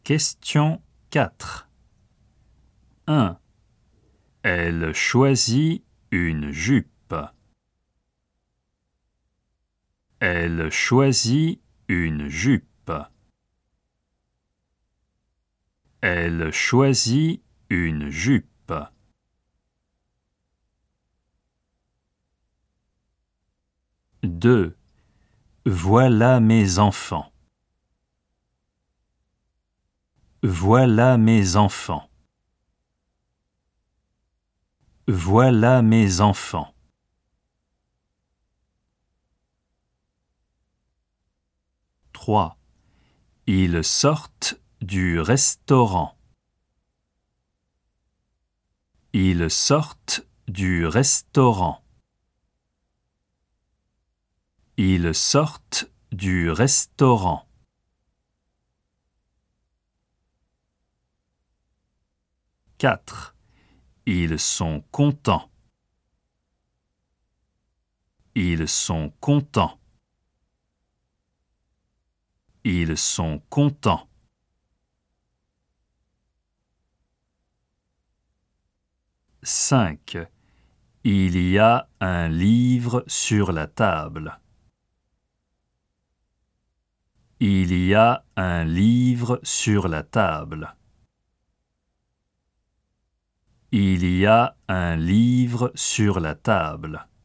Question 4. 1. Elle choisit une jupe. Elle choisit une jupe. Elle choisit une jupe. 2. Voilà mes enfants. Voilà mes enfants. Voilà mes enfants. 3. Ils sortent du restaurant. Ils sortent du restaurant. Ils sortent du restaurant. 4. Ils sont contents. Ils sont contents. Ils sont contents. 5. Il y a un livre sur la table. Il y a un livre sur la table. Il y a un livre sur la table.